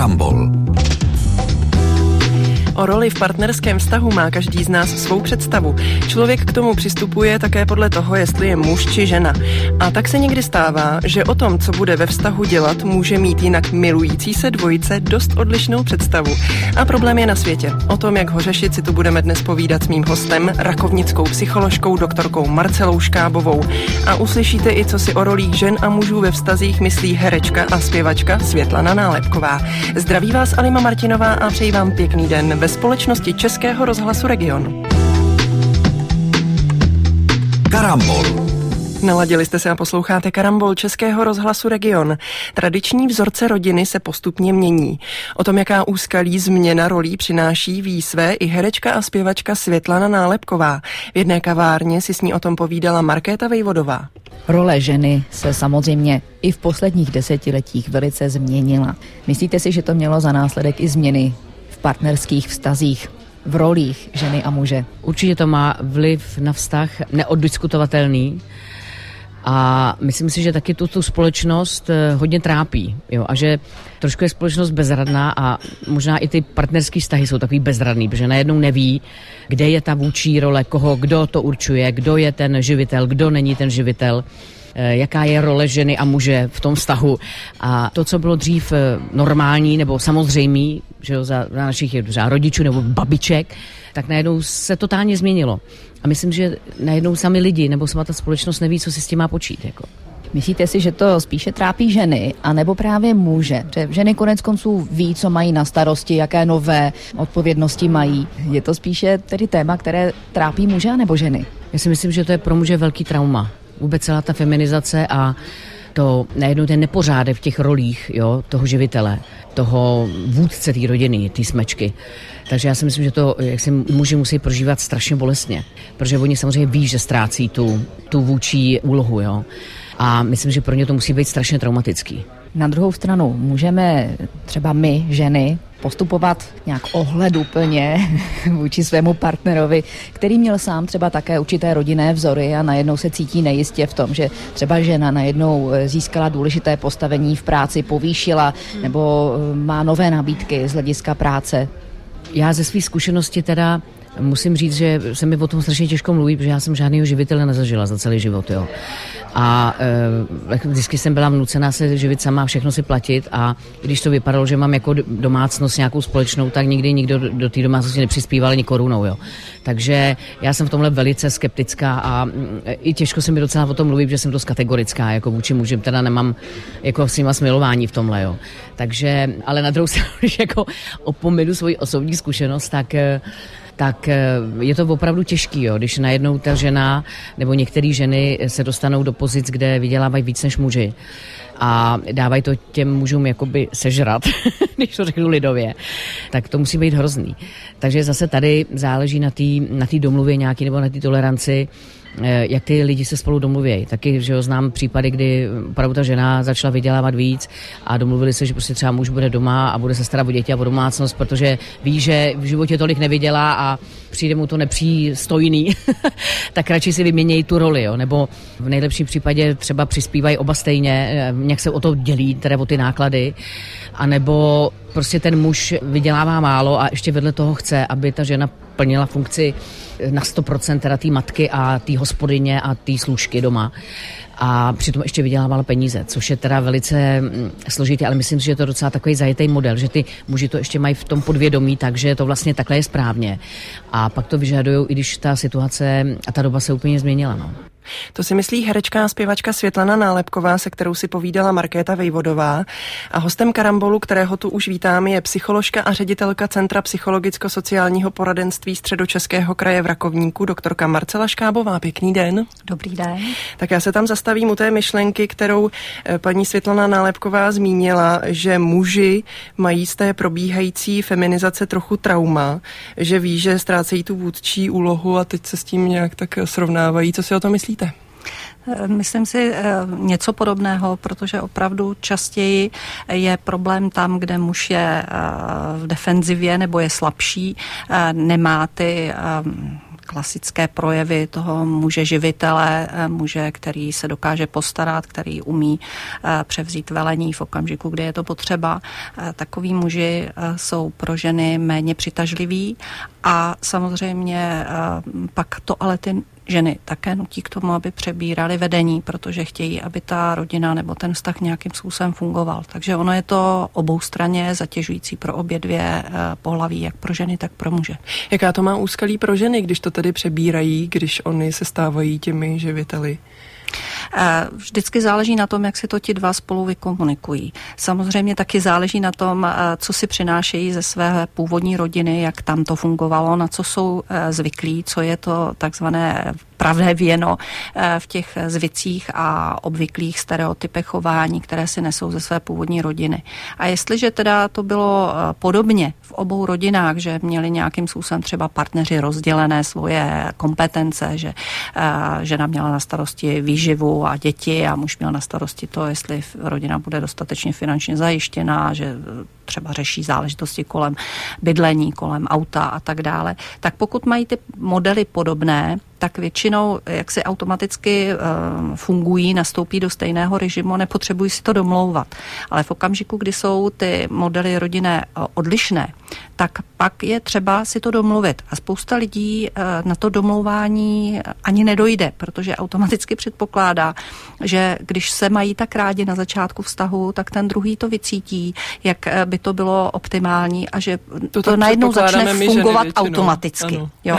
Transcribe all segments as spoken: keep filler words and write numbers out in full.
Karambol. O roli v partnerském vztahu má každý z nás svou představu. Člověk k tomu přistupuje také podle toho, jestli je muž či žena. A tak se někdy stává, že o tom, co bude ve vztahu dělat, může mít jinak milující se dvojice dost odlišnou představu. A problém je na světě. O tom, jak ho řešit, si tu budeme dnes povídat s mým hostem, rakovnickou psycholožkou doktorkou Marcelou Škábovou. A uslyšíte i, co si o rolích žen a mužů ve vztazích myslí herečka a zpěvačka Světlana Nálepková. Zdraví vás Alima Martinová a přeji vám pěkný den ve společnosti Českého rozhlasu Region. Karambol. Naladili jste se a posloucháte Karambol Českého rozhlasu Region. Tradiční vzorce rodiny se postupně mění. O tom, jaká úskalí změna rolí přináší, ví své i herečka a zpěvačka Světlana Nálepková. V jedné kavárně si s ní o tom povídala Markéta Vejvodová. Role ženy se samozřejmě i v posledních desetiletích velice změnila. Myslíte si, že to mělo za následek i změny v partnerských vztazích, v rolích ženy a muže? Určitě to má vliv na vztah neoddiskutovatelný a myslím si, že taky tu, tu společnost hodně trápí, jo? A že trošku je společnost bezradná a možná i ty partnerský vztahy jsou takový bezradný, protože najednou neví, kde je ta vůdčí role, koho, kdo to určuje, kdo je ten živitel, kdo není ten živitel, jaká je role ženy a muže v tom vztahu. A to, co bylo dřív normální nebo samozřejmý, že jo, za, za našich za rodičů nebo babiček, tak najednou se totálně změnilo. A myslím, že najednou sami lidi nebo sama ta společnost neví, co si s tím má počít. Jako. Myslíte si, že to spíše trápí ženy, anebo právě muže? Že ženy konec konců ví, co mají na starosti, jaké nové odpovědnosti mají. Je to spíše tedy téma, které trápí muže nebo ženy? Já si myslím, že to je pro muže velký trauma. Vůbec celá ta feminizace a to najednou ten nepořádek v těch rolích, jo, toho živitele, toho vůdce té rodiny, té smečky. Takže já si myslím, že to, jak si muži musí prožívat strašně bolestně, protože oni samozřejmě ví, že ztrácí tu, tu vůdčí úlohu, jo. A myslím, že pro ně to musí být strašně traumatický. Na druhou stranu můžeme třeba my, ženy, postupovat nějak ohleduplně vůči svému partnerovi, který měl sám třeba také určité rodinné vzory a najednou se cítí nejistě v tom, že třeba žena najednou získala důležité postavení v práci, povýšila nebo má nové nabídky z hlediska práce. Já ze své zkušenosti teda musím říct, že se mi o tom strašně těžko mluví, protože já jsem žádného živitele nezažila za celý život, jo. A e, vždycky jsem byla vnucená se živit sama, všechno si platit a když to vypadalo, že mám jako domácnost nějakou společnou, tak nikdy nikdo do, do té domácnosti nepřispíval ani korunou, jo. Takže já jsem v tomhle velice skeptická a e, i těžko se mi docela o tom mluví, že jsem dost kategorická, jako vůči mužem, teda nemám jako s nima smilování v tomhle, jo. Takže, ale na druhou stranu, když jako opomenu svoji osobní zkušenost, tak e, tak je to opravdu těžký, jo, když najednou ta žena nebo některé ženy se dostanou do pozic, kde vydělávají víc než muži a dávají to těm mužům jakoby sežrat, když to řeknu lidově, tak to musí být hrozný. Takže zase tady záleží na té na té domluvě nějaký nebo na té toleranci, jak ty lidi se spolu domluvějí. Taky, že jo, znám případy, kdy opravdu ta žena začala vydělávat víc a domluvili se, že prostě třeba muž bude doma a bude se starat o děti a o domácnost, protože ví, že v životě tolik nevydělá a přijde mu to nepřístojný, tak radši si vyměnějí tu roli, jo, nebo v nejlepším případě třeba přispívají oba stejně, nějak se o to dělí, teda o ty náklady, anebo prostě ten muž vydělává málo a ještě vedle toho chce, aby ta žena plnila funkci na sto procent teda té matky a té hospodyně a té služky doma. A přitom ještě vydělávala peníze, což je teda velice složitý, ale myslím si, že je to docela takový zajetý model, že ty muži to ještě mají v tom podvědomí, takže to vlastně takhle je správně. A pak to vyžadují, i když ta situace a ta doba se úplně změnila. No. To si myslí herečka a zpěvačka Světlana Nálepková, se kterou si povídala Markéta Vejvodová. A hostem Karambolu, kterého tu už vítáme, je psycholožka a ředitelka Centra psychologicko-sociálního poradenství Středočeského kraje v Rakovníku, doktorka Marcela Škábová. Pěkný den. Dobrý den. Tak já se tam zastavím u té myšlenky, kterou paní Světlana Nálepková zmínila, že muži mají z té probíhající feminizace trochu trauma, že ví, že ztrácejí tu vůdčí úlohu a teď se s tím nějak tak srovnávají. Co si o tom myslíte? Myslím si něco podobného, protože opravdu častěji je problém tam, kde muž je v defenzivě nebo je slabší, nemá ty klasické projevy toho muže živitele, muže, který se dokáže postarat, který umí převzít velení v okamžiku, kdy je to potřeba. Takoví muži jsou pro ženy méně přitažliví a samozřejmě pak to ale ty ženy také nutí k tomu, aby přebírali vedení, protože chtějí, aby ta rodina nebo ten vztah nějakým způsobem fungoval. Takže ono je to oboustranně zatěžující pro obě dvě pohlaví, jak pro ženy, tak pro muže. Jaká to má úskalí pro ženy, když to tedy přebírají, když oni se stávají těmi živiteli? Vždycky záleží na tom, jak si to ti dva spolu vykomunikují. Samozřejmě taky záleží na tom, co si přinášejí ze své původní rodiny, jak tam to fungovalo, na co jsou zvyklí, co je to takzvané pravé věno v těch zvycích a obvyklých stereotypech chování, které si nesou ze své původní rodiny. A jestliže teda to bylo podobně v obou rodinách, že měli nějakým způsobem třeba partneři rozdělené svoje kompetence, že žena měla na starosti výživu a děti a muž měl na starosti to, jestli rodina bude dostatečně finančně zajištěná, že třeba řeší záležitosti kolem bydlení, kolem auta a tak dále, tak pokud mají ty modely podobné, tak většinou jaksi automaticky uh, fungují, nastoupí do stejného režimu, nepotřebují si to domlouvat. Ale v okamžiku, kdy jsou ty modely rodinné uh, odlišné, tak pak je třeba si to domluvit. A spousta lidí uh, na to domlouvání ani nedojde, protože automaticky předpokládá, že když se mají tak rádi na začátku vztahu, tak ten druhý to vycítí, jak by to bylo optimální a že to, to najednou začne fungovat automaticky. Jo.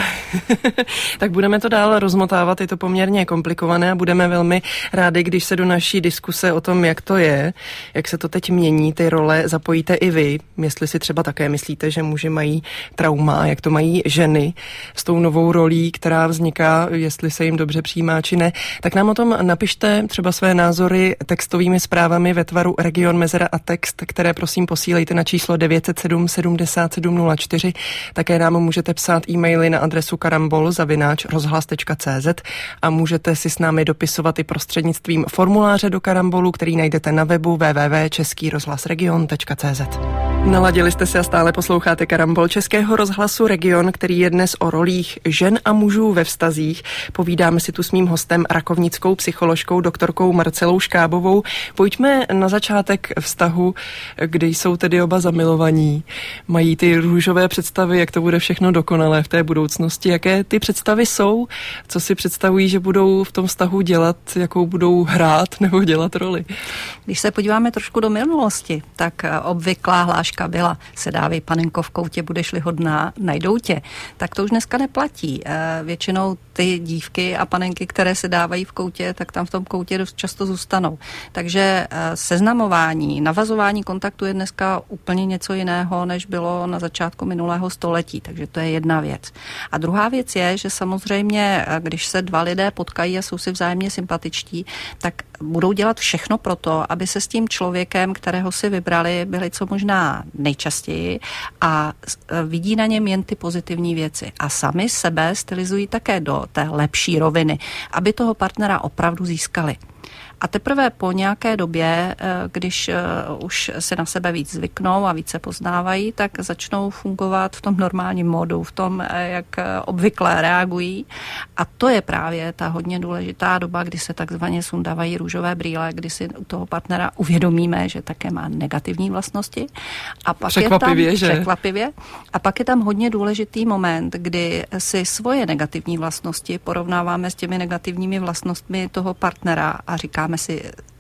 Tak budeme to dál rozmotávat, je to poměrně komplikované a budeme velmi rádi, když se do naší diskuse o tom, jak to je, jak se to teď mění, ty role zapojíte i vy, jestli si třeba také myslíte, že muži mají trauma, jak to mají ženy s tou novou rolí, která vzniká, jestli se jim dobře přijímá či ne, tak nám o tom napište třeba své názory textovými zprávami ve tvaru Region, mezera a text, které prosím posílejte na číslo devět set sedm sedmdesát sedm nula čtyři. Také nám můžete psát e-maily na adresu karambol zavináč rozhlas tečka cé zet a můžete si s námi dopisovat i prostřednictvím formuláře do Karambolu, který najdete na webu w w w tečka český rozhlas region tečka cé zet. Naladili jste se a stále posloucháte Karambol Českého rozhlasu Region, který je dnes o rolích žen a mužů ve vztazích. Povídáme si tu s mým hostem, rakovnickou psycholožkou doktorkou Marcelou Škábovou. Pojďme na začátek vztahu, kde jsou tedy oba zamilovaní. Mají ty růžové představy, jak to bude všechno dokonalé v té budoucnosti. Jaké ty představy jsou? Co si představují, že budou v tom vztahu dělat, jakou budou hrát nebo dělat roli? Když se podíváme trošku do minulosti, tak obvyklá hláška byla: sedávej panenko v koutě, budeš-li hodná, najdou tě. Tak to už dneska neplatí. Většinou ty dívky a panenky, které se dávají v koutě, tak tam v tom koutě dost často zůstanou. Takže seznamování, navazování kontaktu je dneska úplně něco jiného, než bylo na začátku minulého století. Takže to je jedna věc. A druhá věc je, že samozřejmě, když se dva lidé potkají a jsou si vzájemně sympatičtí, tak budou dělat všechno pro to, aby se s tím člověkem, kterého si vybrali, byli co možná nejčastěji a vidí na něm jen ty pozitivní věci. A sami sebe stylizují také do té lepší roviny, aby toho partnera opravdu získali. A teprve po nějaké době, když už se na sebe víc zvyknou a více poznávají, tak začnou fungovat v tom normálním módu, v tom, jak obvykle reagují. A to je právě ta hodně důležitá doba, kdy se takzvaně sundávají růžové brýle, kdy si u toho partnera uvědomíme, že také má negativní vlastnosti. A pak překvapivě, je tam, že? Překvapivě. A pak je tam hodně důležitý moment, kdy si svoje negativní vlastnosti porovnáváme s těmi negativními vlastnostmi toho partnera a říkáme si,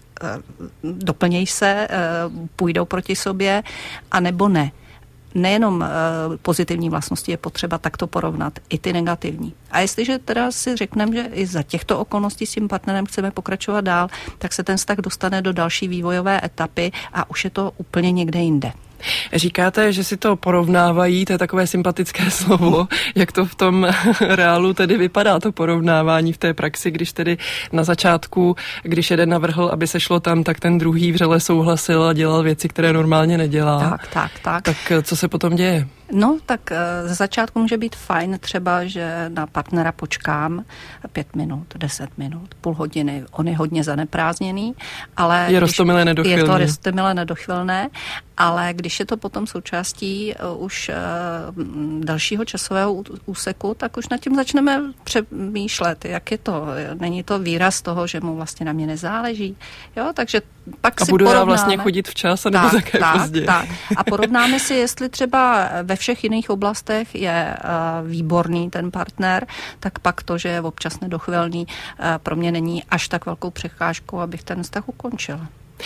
doplněj se, půjdou proti sobě, anebo ne. Nejenom pozitivní vlastnosti je potřeba takto porovnat, i ty negativní. A jestliže teda si řekneme, že i za těchto okolností s tím partnerem chceme pokračovat dál, tak se ten vztah dostane do další vývojové etapy a už je to úplně někde jinde. Říkáte, že si to porovnávají, to je takové sympatické slovo. Jak to v tom reálu tedy vypadá, to porovnávání v té praxi, když tedy na začátku, když jeden navrhl, aby se šlo tam, tak ten druhý vřele souhlasil a dělal věci, které normálně nedělá. Tak, tak, tak. Tak co se potom děje? No, tak ze začátku může být fajn třeba, že na partnera počkám pět minut, deset minut, půl hodiny. On je hodně zaneprázdněný, ale... Je roztomilé nedochvilné. Je to roztomilé nedochvilné, ale když je to potom součástí už dalšího časového úseku, tak už nad tím začneme přemýšlet, jak je to. Není to výraz toho, že mu vlastně na mě nezáleží. Jo, takže pak a si budu porovnáme. já vlastně chodit včas, anebo tak, také tak, pozdě. Tak. A porovnáme si, jestli třeba ve všech jiných oblastech je uh, výborný ten partner, tak pak to, že je občas nedochvilný, uh, pro mě není až tak velkou překážkou, abych ten vztah ukončila.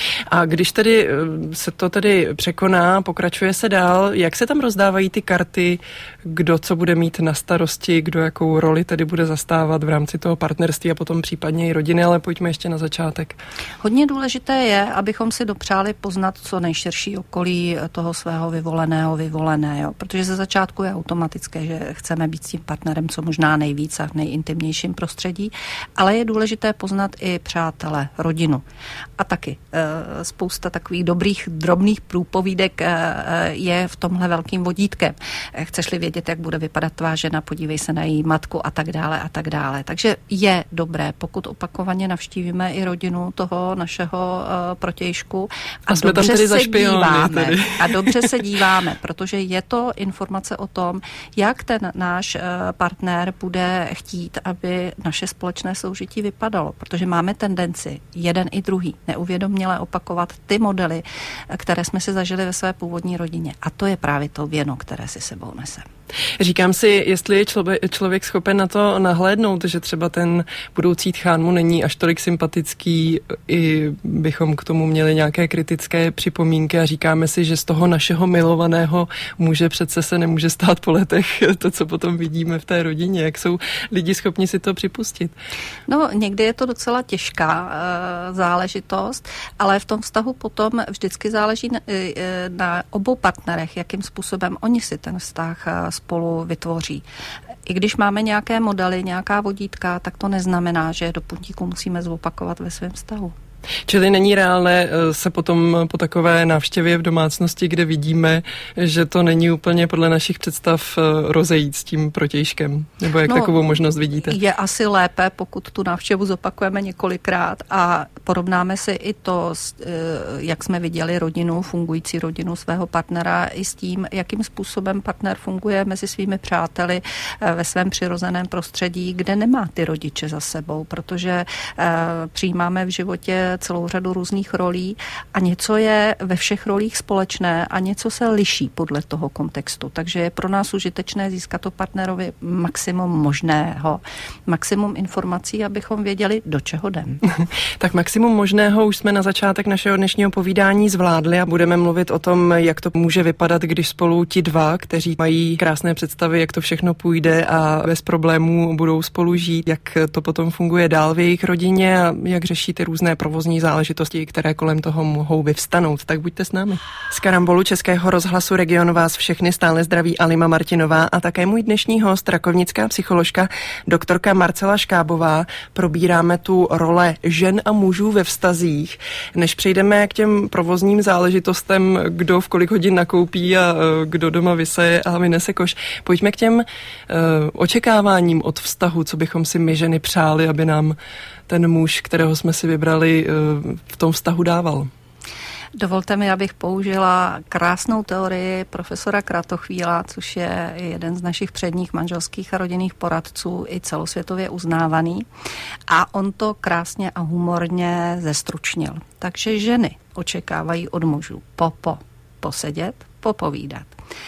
A když tedy se to tedy překoná, pokračuje se dál, jak se tam rozdávají ty karty, kdo co bude mít na starosti, kdo jakou roli tedy bude zastávat v rámci toho partnerství a potom případně i rodiny, ale pojďme ještě na začátek. Hodně důležité je, abychom si dopřáli poznat co nejširší okolí toho svého vyvoleného vyvolené, jo? Protože ze začátku je automatické, že chceme být s tím partnerem co možná nejvíc a v nejintimnějším prostředí, ale je důležité poznat i přátele, rodinu. A taky spousta takových dobrých, drobných průpovídek je v tomhle velkým vodítkem. Chceš-li vědět, jak bude vypadat tvá žena, podívej se na její matku a tak dále a tak dále. Takže je dobré, pokud opakovaně navštívíme i rodinu toho našeho protějšku a, a jsme dobře tam tedy se špiony, díváme. Tedy. A dobře se díváme, protože je to informace o tom, jak ten náš partner bude chtít, aby naše společné soužití vypadalo, protože máme tendenci jeden i druhý neuvědoměle opakovat ty modely, které jsme si zažili ve své původní rodině. A to je právě to věno, které si sebou neseme. Říkám si, jestli je člověk, člověk schopen na to nahlédnout, že třeba ten budoucí tchán mu není až tolik sympatický, i bychom k tomu měli nějaké kritické připomínky a říkáme si, že z toho našeho milovaného muže přece se nemůže stát po letech to, co potom vidíme v té rodině. Jak jsou lidi schopni si to připustit? No, někdy je to docela těžká uh, záležitost, ale v tom vztahu potom vždycky záleží na, na obou partnerech, jakým způsobem oni si ten vztah uh, spolu vytvoří. I když máme nějaké modely, nějaká vodítka, tak to neznamená, že do puntíku musíme zopakovat ve svém vztahu. Čili není reálné se potom po takové návštěvě v domácnosti, kde vidíme, že to není úplně podle našich představ rozejít s tím protějškem? Nebo jak no, takovou možnost vidíte? Je asi lépe, pokud tu návštěvu zopakujeme několikrát a porovnáme si i to, jak jsme viděli rodinu, fungující rodinu svého partnera i s tím, jakým způsobem partner funguje mezi svými přáteli ve svém přirozeném prostředí, kde nemá ty rodiče za sebou, protože přijímáme v životě celou řadu různých rolí a něco je ve všech rolích společné a něco se liší podle toho kontextu. Takže je pro nás užitečné získat o partnerovi maximum možného, maximum informací, abychom věděli, do čeho jdem. Tak maximum možného už jsme na začátek našeho dnešního povídání zvládli a budeme mluvit o tom, jak to může vypadat, když spolu ti dva, kteří mají krásné představy, jak to všechno půjde a bez problémů budou spolu žít, jak to potom funguje dál v jejich rodině a jak řeší ty různé provozní záležitosti, které kolem toho mohou vyvstanout. Tak buďte s námi. Z Karambolu Českého rozhlasu Region vás všechny stále zdraví Alima Martinová a také můj dnešní host, rakovnická psycholožka, doktorka Marcela Škábová. Probíráme tu role žen a mužů ve vztazích. Než přejdeme k těm provozním záležitostem, kdo v kolik hodin nakoupí a kdo doma vyseje a vynese koš, pojďme k těm uh, očekáváním od vztahu, co bychom si my ženy přáli, aby nám ten muž, kterého jsme si vybrali, v tom vztahu dával. Dovolte mi, abych použila krásnou teorii profesora Kratochvíla, což je jeden z našich předních manželských a rodinných poradců i celosvětově uznávaný. A on to krásně a humorně zestručnil. Takže ženy očekávají od mužů popo, posedět, popovídat.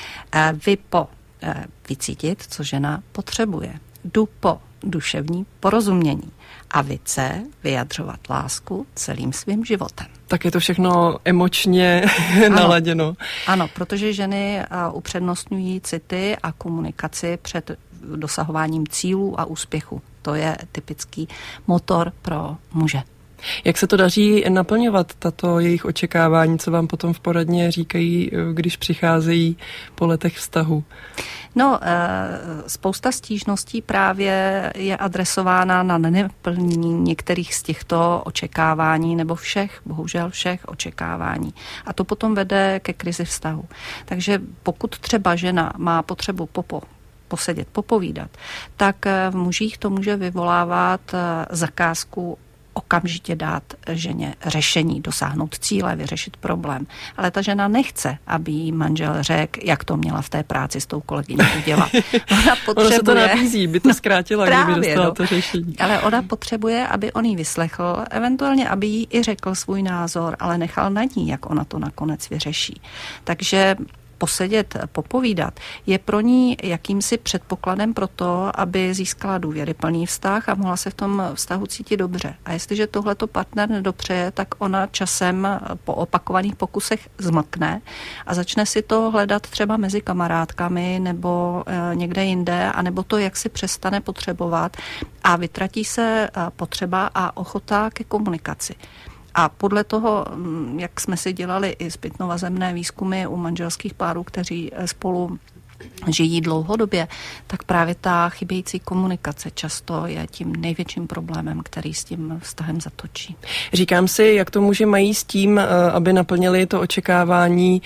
Vy po vycítit, co žena potřebuje. Du po duševní porozumění. A vice vyjadřovat lásku celým svým životem. Tak je to všechno emočně ano, naladěno. Ano, protože ženy upřednostňují city a komunikaci před dosahováním cílů a úspěchu. To je typický motor pro muže. Jak se to daří naplňovat, tato jejich očekávání, co vám potom v poradně říkají, když přicházejí po letech vztahu? No, spousta stížností právě je adresována na nenaplnění některých z těchto očekávání nebo všech, bohužel všech očekávání. A to potom vede ke krizi vztahu. Takže pokud třeba žena má potřebu popo, posedět, popovídat, tak v mužích to může vyvolávat zakázku okamžitě dát ženě řešení, dosáhnout cíle, vyřešit problém. Ale ta žena nechce, aby jí manžel řekl, jak to měla v té práci s tou kolegyní udělat. Ona potřebuje... Ono se to nabízí, by to zkrátila, no, kdyby dostala no. to řešení. Ale ona potřebuje, aby on jí vyslechl, eventuálně, aby jí i řekl svůj názor, ale nechal na ní, jak ona to nakonec vyřeší. Takže posedět, popovídat, je pro ní jakýmsi předpokladem pro to, aby získala důvěryplný vztah a mohla se v tom vztahu cítit dobře. A jestliže tohleto partner nedopřeje, tak ona časem po opakovaných pokusech zmlkne a začne si to hledat třeba mezi kamarádkami nebo e, někde jinde, anebo to jak si přestane potřebovat a vytratí se potřeba a ochota ke komunikaci. A podle toho, jak jsme si dělali i zpětnovazemné výzkumy u manželských párů, kteří spolu žijí dlouhodobě, tak právě ta chybějící komunikace často je tím největším problémem, který s tím vztahem zatočí. Říkám si, jak to muži mají s tím, aby naplnili to očekávání,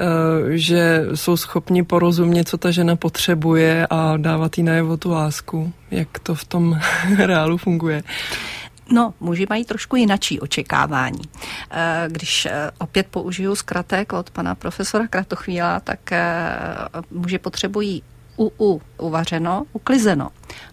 že jsou schopni porozumět, co ta žena potřebuje a dávat jí najevo tu lásku. Jak to v tom reálu funguje? No, muži mají trošku jinačí očekávání. Když opět použiju zkratek od pana profesora Kratochvíla, tak muži potřebují u, u uvařeno, uklizeno,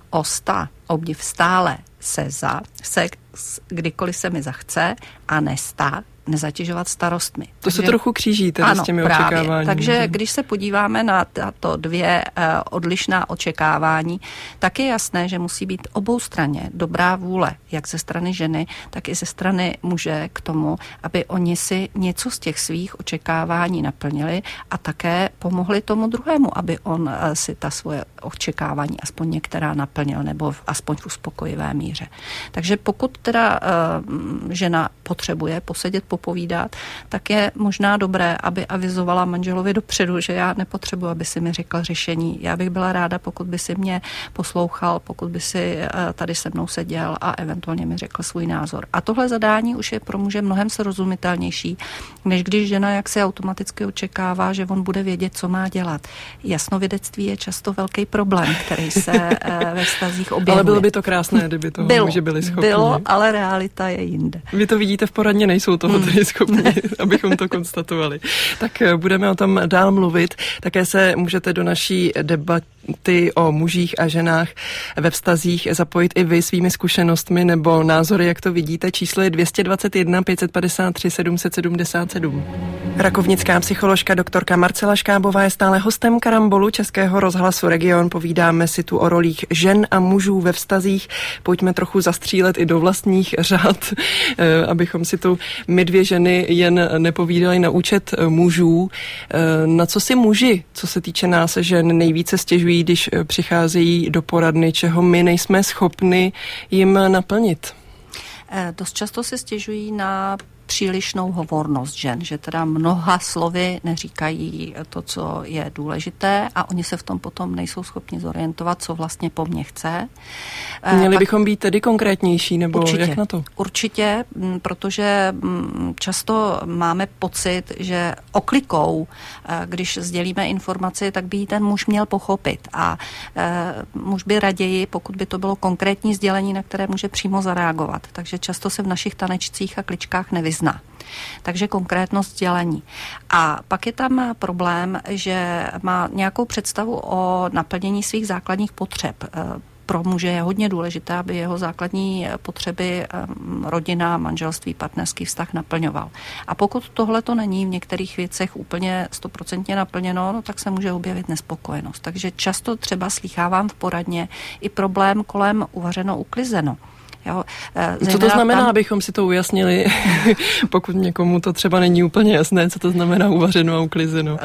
osta, obdiv stále, seza, sex, kdykoliv se mi zachce a nesta, nezatěžovat starostmi. To Takže, se trochu kříží tedy ano, s těmi právě. očekáváními. Takže když se podíváme na tato dvě uh, odlišná očekávání, tak je jasné, že musí být oboustranně dobrá vůle, jak ze strany ženy, tak i ze strany muže k tomu, aby oni si něco z těch svých očekávání naplnili a také pomohli tomu druhému, aby on uh, si ta svoje očekávání aspoň některá naplnil nebo v, aspoň v uspokojivé míře. Takže pokud teda uh, žena potřebuje posedět po povídat, tak je možná dobré, aby avizovala manželovi dopředu, že já nepotřebuji, aby si mi řekl řešení. Já bych byla ráda, pokud by si mě poslouchal, pokud by si tady se mnou seděl a eventuálně mi řekl svůj názor. A tohle zadání už je pro muže mnohem srozumitelnější, než když žena jaksi automaticky očekává, že on bude vědět, co má dělat. Jasnovědectví je často velký problém, který se ve vztazích objevuje. Ale bylo by to krásné, kdyby toho bylo, muži byli schopni. Bylo, ale realita je jinde. Vy to vidíte v poradně, nejsou toho tedy schopni, abychom to konstatovali. Tak budeme o tom dál mluvit. Také se můžete do naší debaty o mužích a ženách ve vztazích zapojit i vy svými zkušenostmi nebo názory, jak to vidíte. Číslo je dvě stě dvacet jedna pět set padesát tři sedm set sedmdesát sedm. Rakovnická psycholožka doktorka Marcela Škábová je stále hostem Karambolu Českého rozhlasu Region. Povídáme si tu o rolích žen a mužů ve vztazích. Pojďme trochu zastřílet i do vlastních řád, abychom si tu my dvě ženy jen nepovídali na účet mužů. Na co si muži, co se týče nás žen, nejvíce stěžují, když přicházejí do poradny, čeho my nejsme schopni jim naplnit? Dost často se stěžují na přílišnou hovornost žen, že teda mnoha slovy neříkají to, co je důležité a oni se v tom potom nejsou schopni zorientovat, co vlastně po mně chce. Měli tak bychom být tedy konkrétnější, nebo určitě, jak na to? Určitě, protože často máme pocit, že oklikou, když sdělíme informaci, tak by ji ten muž měl pochopit a muž by raději, pokud by to bylo konkrétní sdělení, na které může přímo zareagovat. Takže často se v našich tanečcích a kličkách nevyzná. Takže konkrétnost sdělení. A pak je tam problém, že má nějakou představu o naplnění svých základních potřeb. Pro muže je hodně důležité, aby jeho základní potřeby rodina, manželství, partnerský vztah naplňoval. A pokud tohle to není v některých věcech úplně stoprocentně naplněno, no, tak se může objevit nespokojenost. Takže často třeba slýchávám v poradně i problém kolem uvařeno, uklizeno. Jo, co to znamená, tam, abychom si to ujasnili, pokud někomu to třeba není úplně jasné, co to znamená uvařeno a uklizeno?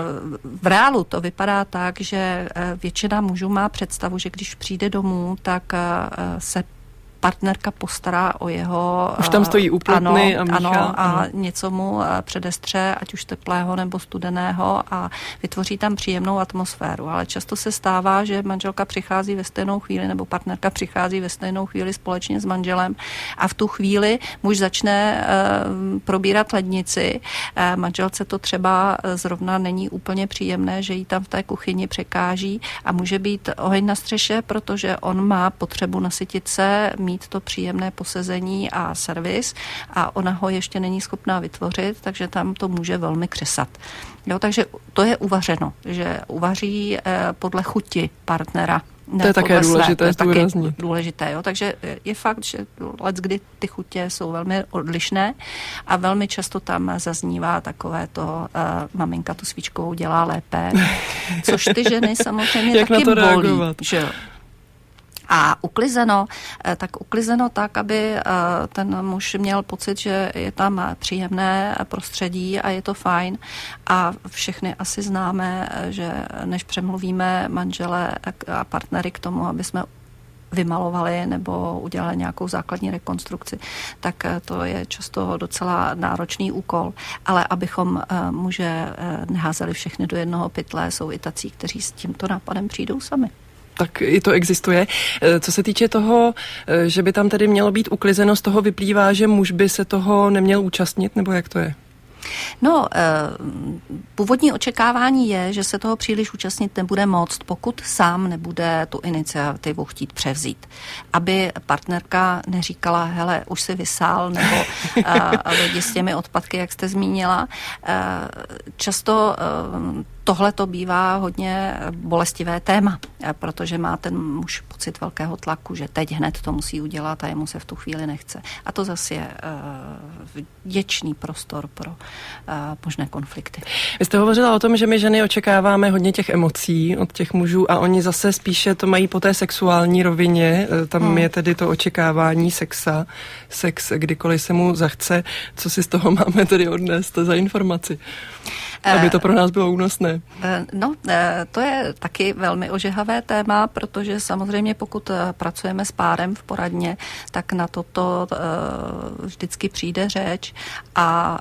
V reálu to vypadá tak, že většina mužů má představu, že když přijde domů, tak se partnerka postará o jeho... Už tam stojí úplotny a míchá. Ano, a ano. něco mu předestře, ať už teplého nebo studeného a vytvoří tam příjemnou atmosféru. Ale často se stává, že manželka přichází ve stejnou chvíli nebo partnerka přichází ve stejnou chvíli společně s manželem a v tu chvíli muž začne uh, probírat lednici. Uh, manželce to třeba zrovna není úplně příjemné, že jí tam v té kuchyni překáží a může být oheň na střeše, protože on má potřebu nasytit se, mít to příjemné posezení a servis a ona ho ještě není schopná vytvořit, takže tam to může velmi křesat. Jo, takže to je uvařeno, že uvaří eh, podle chuti partnera. Ne, to je také důležité zdůraznit. důležité, jo. Takže je fakt, že leckdy ty chutě jsou velmi odlišné a velmi často tam zaznívá takové to uh, maminka tu svíčkovou dělá lépe, což ty ženy samozřejmě jak taky na to bolí. Reagovat? Že? A uklizeno, tak uklizeno tak, aby ten muž měl pocit, že je tam příjemné prostředí a je to fajn. A všechny asi známe, že než přemluvíme manžele a partnery k tomu, aby jsme vymalovali nebo udělali nějakou základní rekonstrukci, tak to je často docela náročný úkol. Ale abychom muže neházeli všechny do jednoho pytle, jsou i tací, kteří s tímto nápadem přijdou sami. Tak i to existuje. Co se týče toho, že by tam tedy mělo být uklizeno, z toho vyplývá, že muž by se toho neměl účastnit, nebo jak to je? No, původní očekávání je, že se toho příliš účastnit nebude moct, pokud sám nebude tu iniciativu chtít převzít. Aby partnerka neříkala, hele, už si vysál, nebo lidi s těmi odpadky, jak jste zmínila. Často tohle to bývá hodně bolestivé téma, protože má ten muž pocit velkého tlaku, že teď hned to musí udělat a jemu se v tu chvíli nechce. A to zase je vděčný prostor pro možné konflikty. Vy jste hovořila o tom, že my ženy očekáváme hodně těch emocí od těch mužů a oni zase spíše to mají po té sexuální rovině. Tam hmm. je tedy to očekávání sexa, sex kdykoliv se mu zachce. Co si z toho máme tedy odnést za informaci? Aby to pro nás bylo únosné. No, to je taky velmi ožehavé téma, protože samozřejmě pokud pracujeme s párem v poradně, tak na toto vždycky přijde řeč a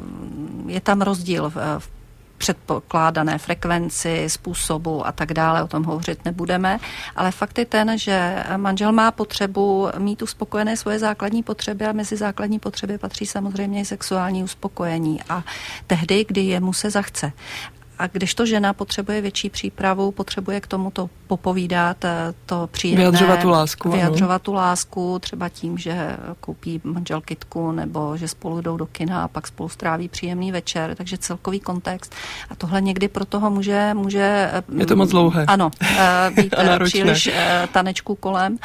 je tam rozdíl v předpokládané frekvenci, způsobu a tak dále, o tom hovořit nebudeme, ale fakt je ten, že manžel má potřebu mít uspokojené svoje základní potřeby a mezi základní potřeby patří samozřejmě i sexuální uspokojení a tehdy, kdy jemu se zachce. A když to žena potřebuje větší přípravu, potřebuje k tomu to popovídat, to příjemné. Vyjadřovat tu lásku. Vyjadřovat ano. tu lásku, třeba tím, že koupí manžel kytku, nebo že spolu jdou do kina a pak spolu stráví příjemný večer, takže celkový kontext. A tohle někdy pro toho může... může je to moc dlouhé. Ano, být příliš tanečků kolem.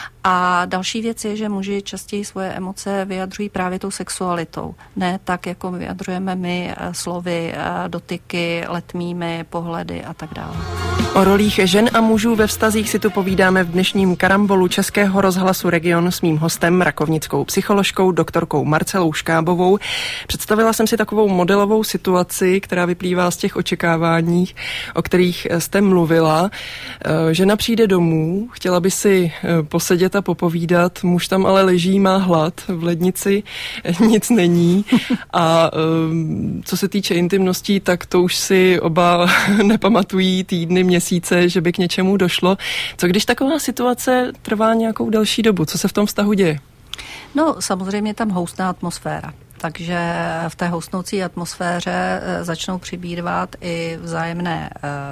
A další věc je, že muži častěji svoje emoce vyjadřují právě tou sexualitou. Ne tak, jako vyjadřujeme my slovy, dotyky, letmými, pohledy a tak dále. O rolích žen a mužů ve vztazích si tu povídáme v dnešním karambolu Českého rozhlasu Region s mým hostem, rakovnickou psycholožkou, doktorkou Marcelou Škábovou. Představila jsem si takovou modelovou situaci, která vyplývá z těch očekávání, o kterých jste mluvila. Žena přijde domů, chtěla by si posedět a popovídat, muž tam ale leží, má hlad, v lednici nic není a co se týče intimností, tak to už si oba nepamatují týdny, měsíce, že by k něčemu došlo. Co když taková situace trvá nějakou delší dobu? Co se v tom vztahu děje? No, samozřejmě tam houstná atmosféra. Takže v té houstnoucí atmosféře začnou přibývat i vzájemné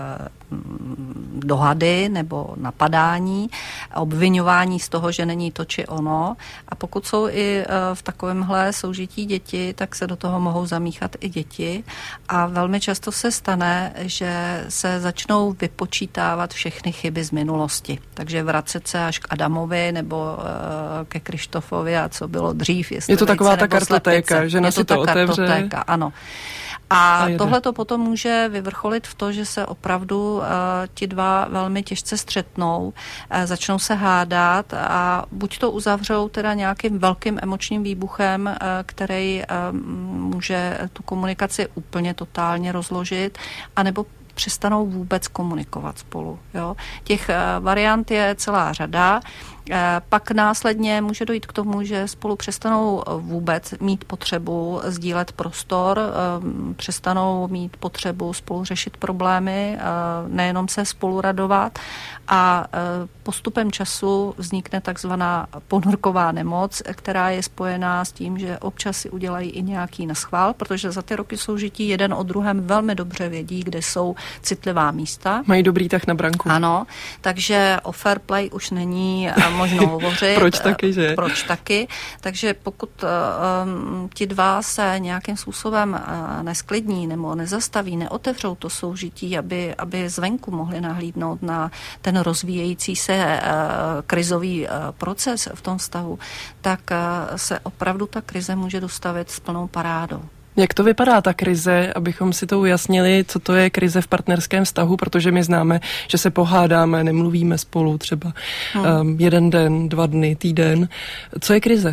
dohady nebo napadání, obviňování z toho, že není to či ono. A pokud jsou i v takovémhle soužití děti, tak se do toho mohou zamíchat i děti. A velmi často se stane, že se začnou vypočítávat všechny chyby z minulosti. Takže vracet se až k Adamovi nebo ke Krištofovi a co bylo dřív. Je to taková ta kartotéka, že na si to otevře. Kartotéka, ano. A, a tohle to potom může vyvrcholit v to, že se opravdu uh, ti dva velmi těžce střetnou, uh, začnou se hádat a buď to uzavřou teda nějakým velkým emočním výbuchem, uh, který uh, může tu komunikaci úplně totálně rozložit, anebo přestanou vůbec komunikovat spolu. Jo? Těch variant je celá řada. Pak následně může dojít k tomu, že spolu přestanou vůbec mít potřebu sdílet prostor, přestanou mít potřebu spolu řešit problémy, nejenom se spolu radovat a postupem času vznikne takzvaná ponorková nemoc, která je spojená s tím, že občas si udělají i nějaký naschvál, protože za ty roky soužití jeden o druhém velmi dobře vědí, kde jsou citlivá místa. Mají dobrý tah na branku. Ano, takže o fair play už není možno hovořit. Proč taky, že? Proč taky. Takže pokud um, ti dva se nějakým způsobem uh, nesklidní nebo nezastaví, neotevřou to soužití, aby, aby zvenku mohli nahlídnout na ten rozvíjející se uh, krizový uh, proces v tom vztahu, tak uh, se opravdu ta krize může dostavit s plnou parádou. Jak to vypadá ta krize, abychom si to ujasnili, co to je krize v partnerském vztahu, protože my známe, že se pohádáme, nemluvíme spolu třeba hmm. um, jeden den, dva dny, týden. Co je krize?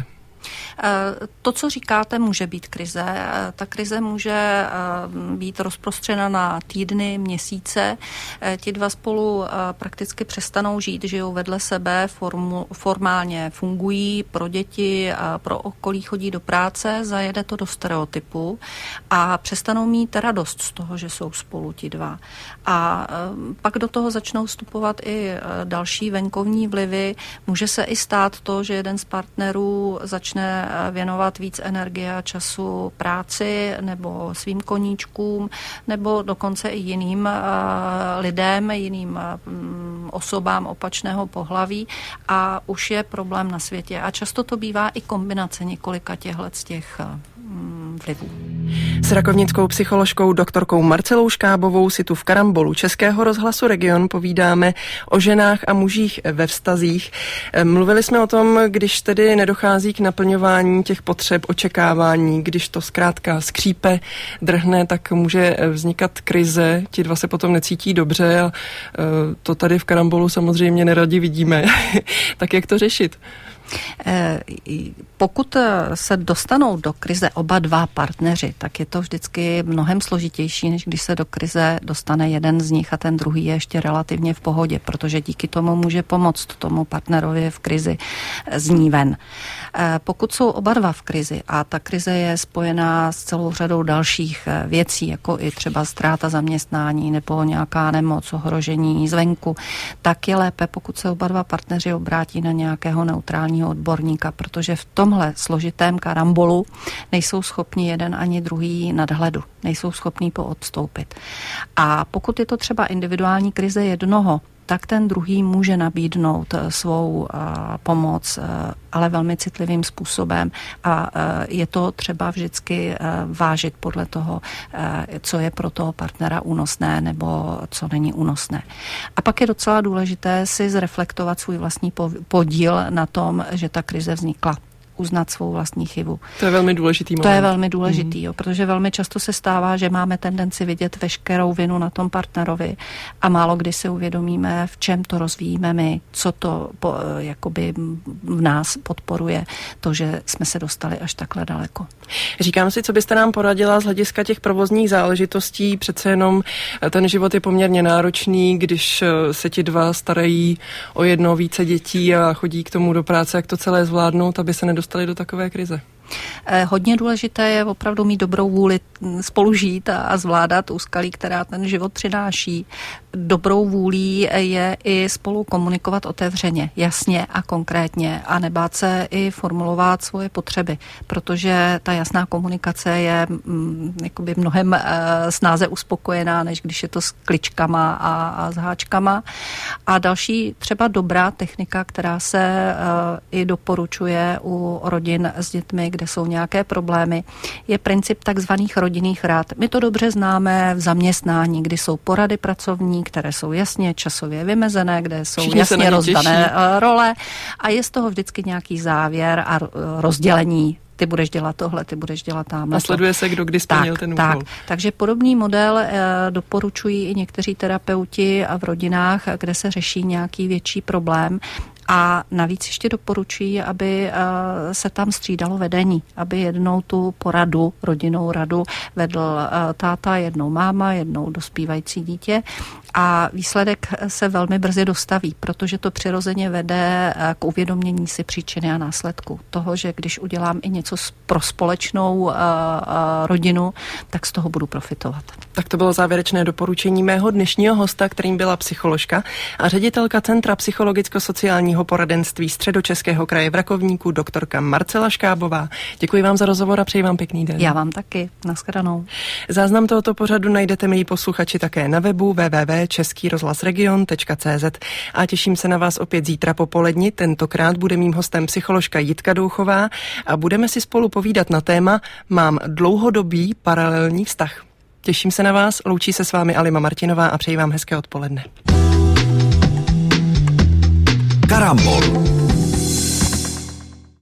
To, co říkáte, může být krize. Ta krize může být rozprostřena na týdny, měsíce. Ti dva spolu prakticky přestanou žít, žijou vedle sebe, formu, formálně fungují pro děti, pro okolí chodí do práce, zajede to do stereotypu a přestanou mít radost z toho, že jsou spolu ti dva. A pak do toho začnou vstupovat i další venkovní vlivy. Může se i stát to, že jeden z partnerů začne věnovat víc energie a času práci nebo svým koníčkům nebo dokonce i jiným uh, lidem, jiným uh, osobám opačného pohlaví a už je problém na světě. A často to bývá i kombinace několika těchto z těch uh, vlivů. S rakovnickou psycholožkou doktorkou Marcelou Škábovou si tu v Karambolu Českého rozhlasu Region povídáme o ženách a mužích ve vztazích. Mluvili jsme o tom, když tedy nedochází k naplňování těch potřeb, očekávání, když to zkrátka skřípe, drhne, tak může vznikat krize, ti dva se potom necítí dobře a to tady v Karambolu samozřejmě neradi vidíme. Tak jak to řešit? Pokud se dostanou do krize oba dva partneři, tak je to vždycky mnohem složitější, než když se do krize dostane jeden z nich a ten druhý je ještě relativně v pohodě, protože díky tomu může pomoct tomu partnerovi v krizi z ní ven. Pokud jsou oba dva v krizi a ta krize je spojená s celou řadou dalších věcí, jako i třeba ztráta zaměstnání nebo nějaká nemoc, ohrožení zvenku, tak je lépe, pokud se oba dva partneři obrátí na nějakého neutrálního odborníka, protože v tomhle složitém karambolu nejsou schopni jeden ani druhý nadhledu, nejsou schopní poodstoupit. A pokud je to třeba individuální krize jednoho, tak ten druhý může nabídnout svou uh, pomoc, uh, ale velmi citlivým způsobem a uh, je to třeba vždycky uh, vážit podle toho, uh, co je pro toho partnera únosné nebo co není únosné. A pak je docela důležité si zreflektovat svůj vlastní podíl na tom, že ta krize vznikla. Uznat svou vlastní chybu. To je velmi důležitý moment. To je velmi důležitý, mm. jo, protože velmi často se stává, že máme tendenci vidět veškerou vinu na tom partnerovi a málo kdy si uvědomíme, v čem to rozvíjíme my, co to po, jakoby v nás podporuje to, že jsme se dostali až takhle daleko. Říkám si, co byste nám poradila z hlediska těch provozních záležitostí, přece jenom ten život je poměrně náročný, když se ti dva starají o jedno více dětí a chodí k tomu do práce, jak to celé zvládnout, aby se nedostali dostali do takové krize. Hodně důležité je opravdu mít dobrou vůli spolu žít a zvládat úskalí, která ten život přináší. Dobrou vůlí je i spolu komunikovat otevřeně, jasně a konkrétně a nebát se i formulovat svoje potřeby, protože ta jasná komunikace je mm, jakoby mnohem uh, snáze uspokojená, než když je to s kličkama a, a s háčkama. A další třeba dobrá technika, která se uh, i doporučuje u rodin s dětmi, kde jsou nějaké problémy, je princip takzvaných rodinných rad. My to dobře známe v zaměstnání, kdy jsou porady pracovní, které jsou jasně časově vymezené, kde jsou Všichni jasně rozdané role a je z toho vždycky nějaký závěr a rozdělení. Ty budeš dělat tohle, ty budeš dělat tamhle. A sleduje se, kdo kdy splnil tak, ten úkol. Tak. Takže podobný model e, doporučují i někteří terapeuti a v rodinách, kde se řeší nějaký větší problém. A navíc ještě doporučuji, aby se tam střídalo vedení, aby jednou tu poradu, rodinnou radu vedl táta, jednou máma, jednou dospívající dítě a výsledek se velmi brzy dostaví, protože to přirozeně vede k uvědomění si příčiny a následku toho, že když udělám i něco pro společnou rodinu, tak z toho budu profitovat. Tak to bylo závěrečné doporučení mého dnešního hosta, kterým byla psycholožka a ředitelka Centra psychologicko-sociálního poradenství Středočeského kraje v Rakovníku, doktorka Marcela Škábová. Děkuji vám za rozhovor a přeji vám pěkný den. Já vám taky. Naschledanou. Záznam tohoto pořadu najdete, milí posluchači, také na webu w w w tečka český rozhlas region tečka c z a těším se na vás opět zítra popoledni. Tentokrát bude mým hostem psycholožka Jitka Douchová a budeme si spolu povídat na téma Mám dlouhodobý paralelní vztah. Těším se na vás, loučí se s vámi Alima Martinová a přeji vám hezké odpoledne. Karambol.